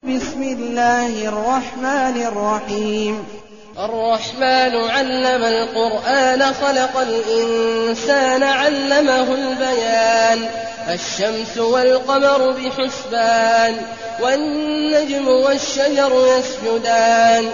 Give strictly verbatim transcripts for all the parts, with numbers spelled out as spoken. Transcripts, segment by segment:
بسم الله الرحمن الرحيم الرحمن علم القرآن خلق الإنسان علمه البيان الشمس والقمر بحسبان والنجم والشجر يسجدان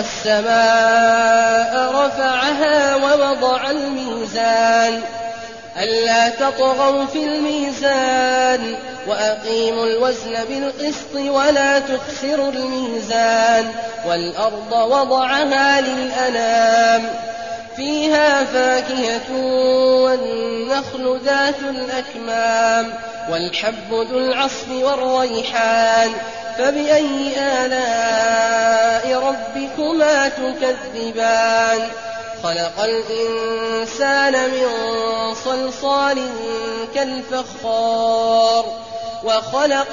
والسماء رفعها ووضع الميزان ألا تطغوا في الميزان وأقيموا الوزن بالقسط ولا تخسروا الميزان والأرض وضعها للأنام فيها فاكهة والنخل ذات الأكمام والحب ذو العصف والريحان فبأي آلاء ربكما تكذبان خلق الإنسان من صلصال كالفخار وخلق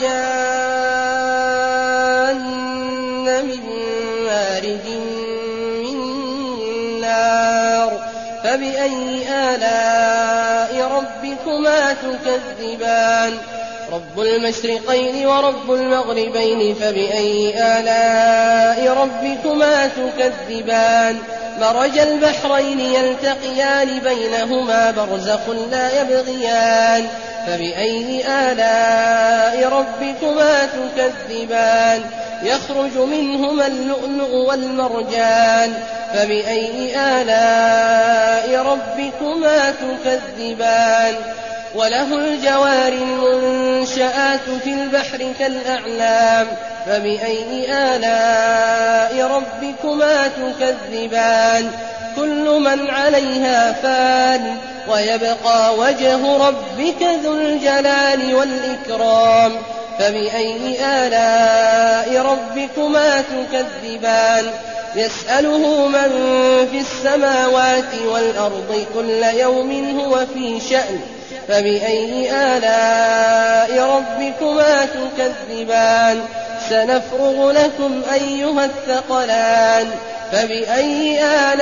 الجان من مارج من نار فبأي آلاء ربكما تكذبان رب المشرقين ورب المغربين فبأي آلاء ربكما تكذبان مرج البحرين يلتقيان بينهما برزخ لا يبغيان فبأي آلاء ربكما تكذبان يخرج منهما اللؤلؤ والمرجان فبأي آلاء ربكما تكذبان وله الجوار المنشآت في البحر كالأعلام فبأي آلاء ربكما تكذبان كل من عليها فان ويبقى وجه ربك ذو الجلال والإكرام فبأي آلاء ربكما تكذبان يسأله من في السماوات والأرض كل يوم هو في شأن فبأي آلاء ربكما تكذبان سنفرغ لكم أيها الثقلان فبأي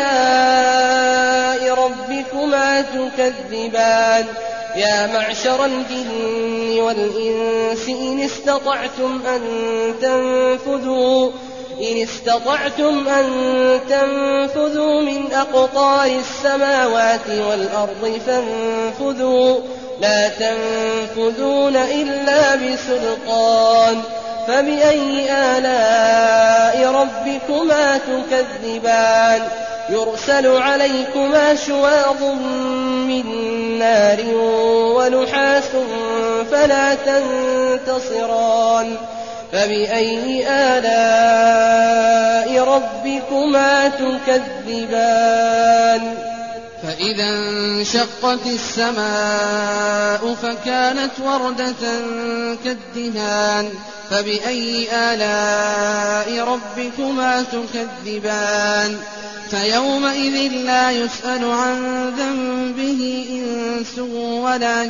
آلاء ربكما تكذبان يا معشر الجن والإنس إن استطعتم أن تنفذوا إن استطعتم أن تنفذوا من أقطار السماوات والأرض فانفذوا لا تنفذون إلا بسلطان فبأي آلاء ربكما تكذبان يرسل عليكما شواظ من نار ونحاس فلا تنتصران فبأي آلاء ربكما تكذبان فإذا انشقت السماء فكانت وردة كالدهان فبأي آلاء ربكما تكذبان فيومئذ لا يسأل عن ذنبه إنس ولا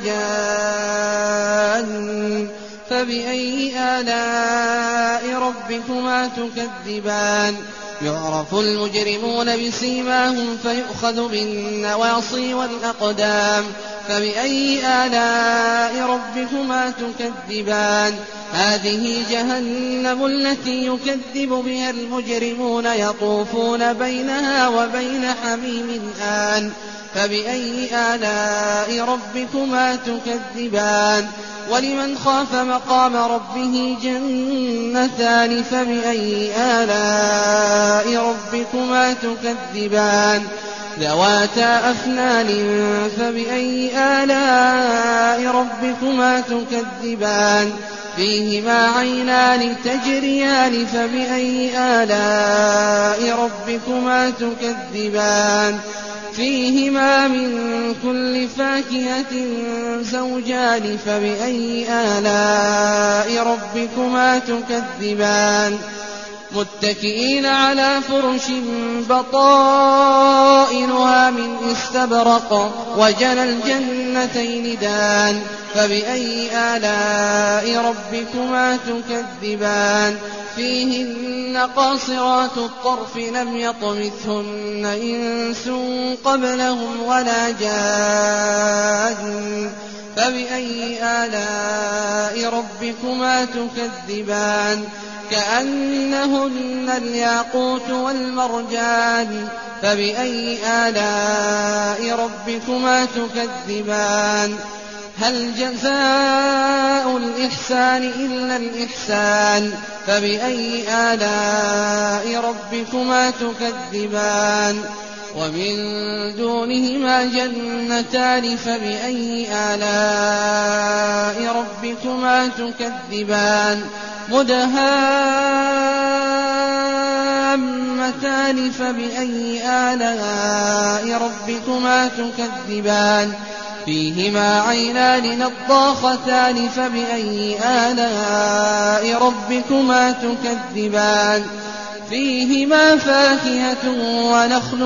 جان فبأي آلاء ربكما تكذبان يعرف المجرمون بسيماهم فيؤخذ بالنواصي والأقدام فبأي آلاء ربكما تكذبان هذه جهنم التي يكذب بها المجرمون يطوفون بينها وبين حميم آن فبأي آلاء ربكما تكذبان ولمن خاف مقام ربه جنتان فبأي آلاء ربكما تكذبان ذواتا أفنان فبأي آلاء ربكما تكذبان فيهما عينان تجريان فبأي آلاء ربكما تكذبان فيهما من كل فاكهة زوجان فبأي آلاء ربكما تكذبان متكئين على فرش بطائنها من استبرق وجنى الجنتين دان فبأي آلاء ربكما تكذبان فيهن قاصرات الطرف لم يطمثهن إنس قبلهم ولا جان فبأي آلاء ربكما تكذبان كأنهن الياقوت والمرجان فبأي آلاء ربكما تكذبان هل جزاء الإحسان إلا الإحسان فبأي آلاء ربكما تكذبان ومن دونهما جنتان فبأي آلاء ربكما تكذبان مدهامتان فبأي آلاء ربكما تكذبان فيهما عينان نضاختان فبأي آلاء ربكما تكذبان فيهما فاكهة ونخل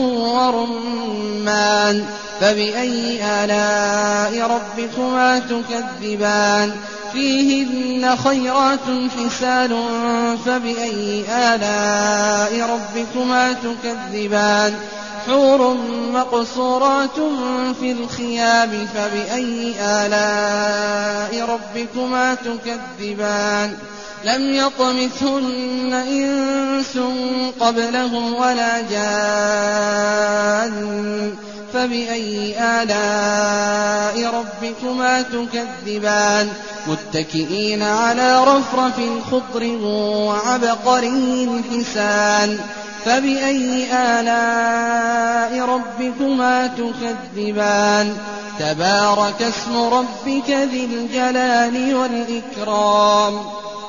ورمان فبأي آلاء ربكما تكذبان فيهن خيرات حسان فبأي آلاء ربكما تكذبان حور مقصورات في الخيام فبأي آلاء ربكما تكذبان لم يطمثهن إنس قبلهم ولا جان فبأي آلاء ربكما تكذبان متكئين على رفرف خضر وعبقري حسان فبأي آلاء ربكما تكذبان تبارك اسم ربك ذي الجلال والإكرام